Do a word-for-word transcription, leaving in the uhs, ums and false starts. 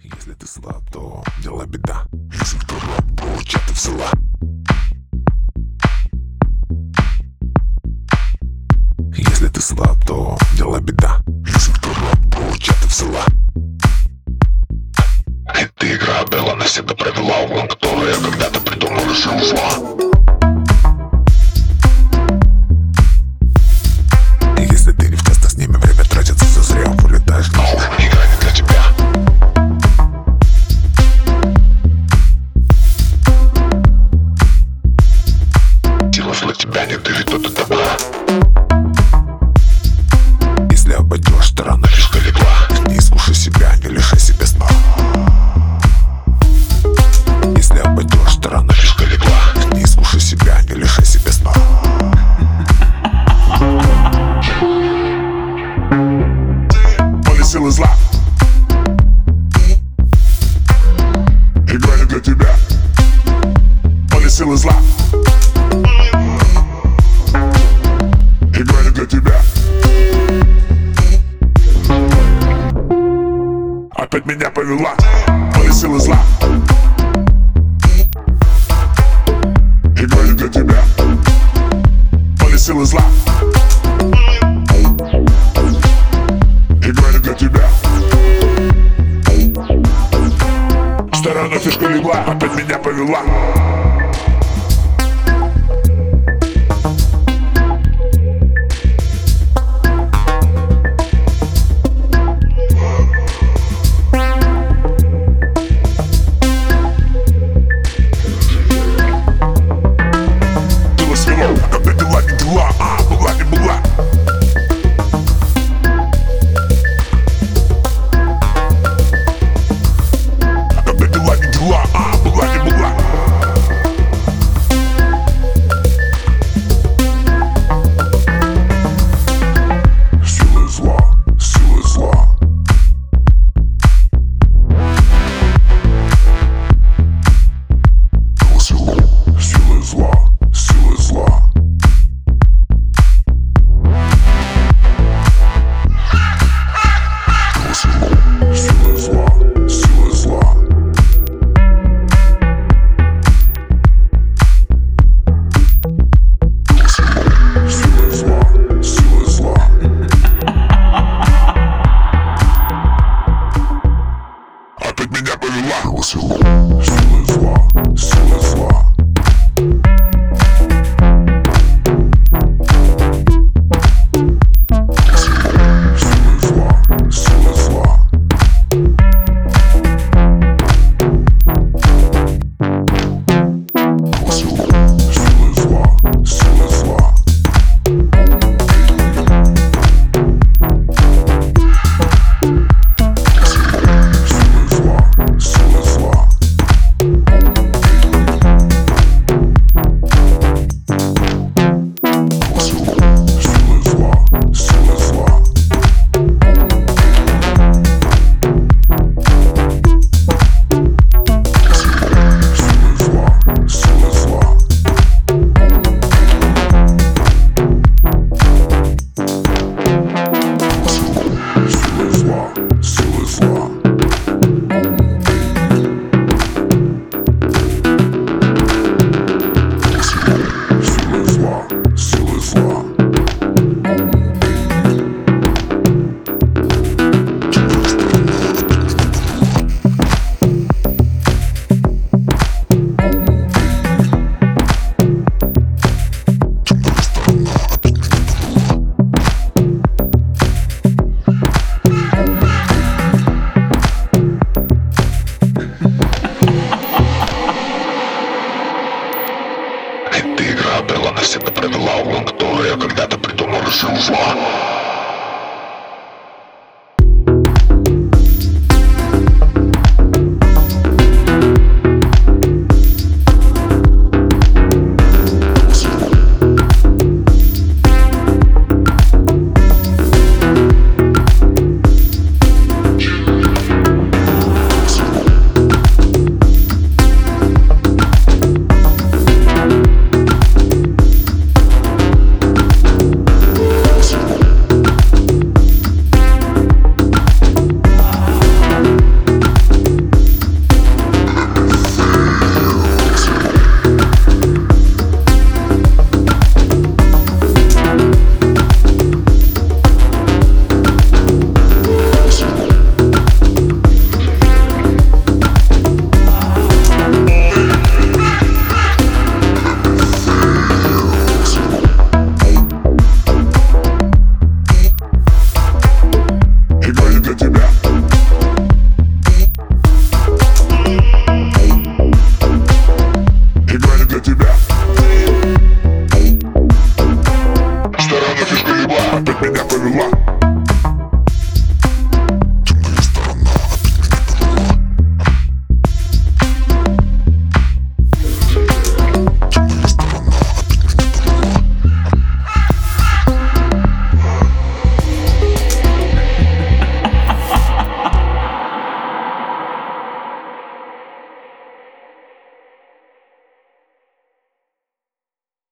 Если ты слаб, то дела беда. Если кто раб, получат ты взяла. Если ты слаб, то дела беда. Если кто раб, получат ты взяла. Эта игра была навсегда провела углом, который я когда-то придумал, решил зла. Если ты не в тесто, с ними время тратится зазря. Улетаешь нахуй, игра не для тебя. Сила зла тебя не дышит, то ты добра. Если обойдешь, то рано фишка легла. Не искушай себя, не лишай себя сна. Если обойдешь, то рано фишка легла. Не искушай себя, не лишай себя сна. Поле силы зла. Игра не для тебя. Поле силы зла. Игра не для тебя. Опять меня повела. Поле силы зла. Игра не для тебя. Поле силы зла. Игра не для тебя. Сторона фишка легла. Опять меня повела. Меня повела. Сила зла, сила зла.